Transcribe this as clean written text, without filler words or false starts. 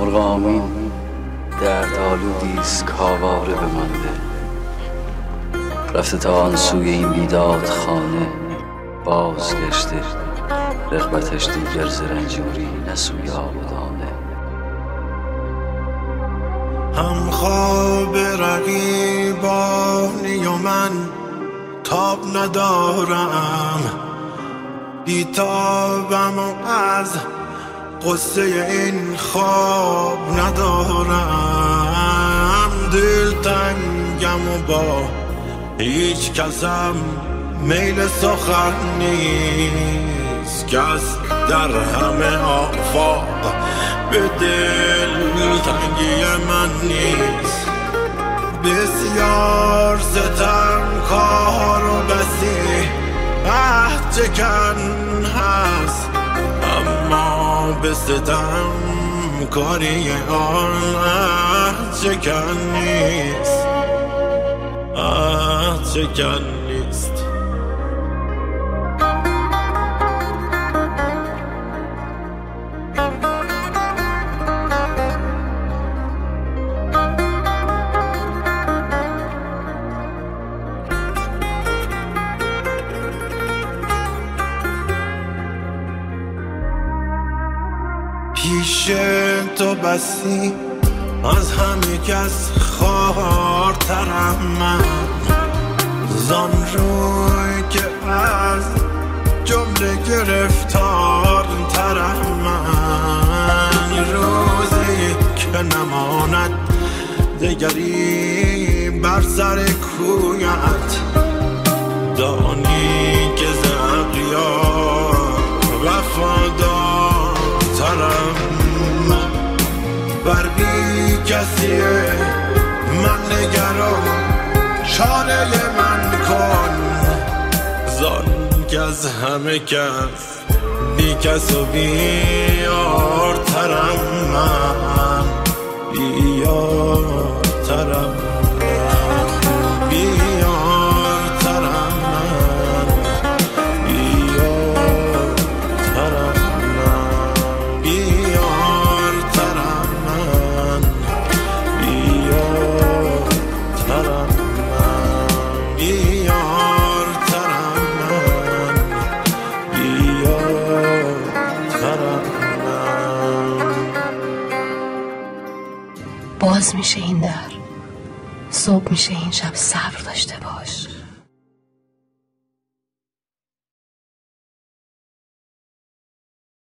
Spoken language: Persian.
مرغامین درد آلودیست کاواره بمانده، رفته تا آن سوی این بیداد خانه، بازگشته رغبتش دیگر ز رنجوری نه سوی آبادانه. هم خواب رقیبانی و من تاب ندارم، بیتابم و از قصه این خواب ندارم. دل تنگم و با هیچ کسم میل سخن نیست، کس در همه آفاق به دل تنگی من نیست. بسیار ستم کار و بسی عهد چکن هست، اما به ستم کاری آن عهد چکن نیست، عهد چکن نیست. پیش تو بسی از همه کس خوارترم من، زان روی که از جمله گرفتار ترم من. روزی که نماند دگری بر سر کویت، دانی که ز اغیار وفادار ترم من. بر بی کسیه من نگران، چاره من کن، زان که از همه کس بی کس و بیار ترم من، بیار ترم من، بیار ترم من، بیار ترم من، بیار ترم من، بیار ترم من، بیار ترم من، بیار ترم من. باز میشه این در، صبح میشه این شب، صبر داشته باش.